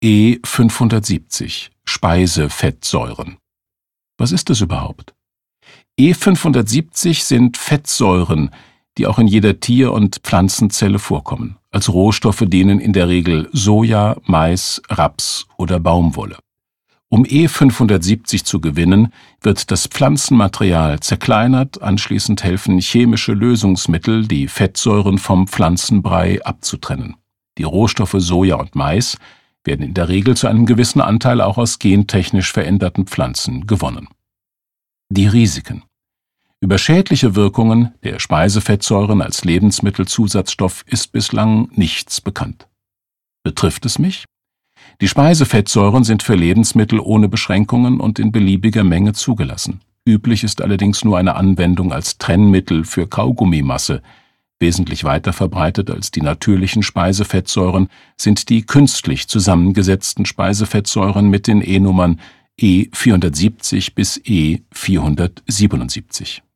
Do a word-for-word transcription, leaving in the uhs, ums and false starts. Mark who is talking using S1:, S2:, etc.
S1: E fünfhundertsiebzig Speisefettsäuren. Was ist das überhaupt? E fünfhundertsiebzig sind Fettsäuren, die auch in jeder Tier- und Pflanzenzelle vorkommen. Als Rohstoffe dienen in der Regel Soja, Mais, Raps oder Baumwolle. Um E fünfhundertsiebzig zu gewinnen, wird das Pflanzenmaterial zerkleinert, anschließend helfen chemische Lösungsmittel, die Fettsäuren vom Pflanzenbrei abzutrennen. Die Rohstoffe Soja und Mais werden in der Regel zu einem gewissen Anteil auch aus gentechnisch veränderten Pflanzen gewonnen. Die Risiken. Über schädliche Wirkungen der Speisefettsäuren als Lebensmittelzusatzstoff ist bislang nichts bekannt. Betrifft es mich? Die Speisefettsäuren sind für Lebensmittel ohne Beschränkungen und in beliebiger Menge zugelassen. Üblich ist allerdings nur eine Anwendung als Trennmittel für Kaugummimasse. Wesentlich weiter verbreitet als die natürlichen Speisefettsäuren sind die künstlich zusammengesetzten Speisefettsäuren mit den E-Nummern E vierhundertsiebzig bis E vierhundertsiebenundsiebzig.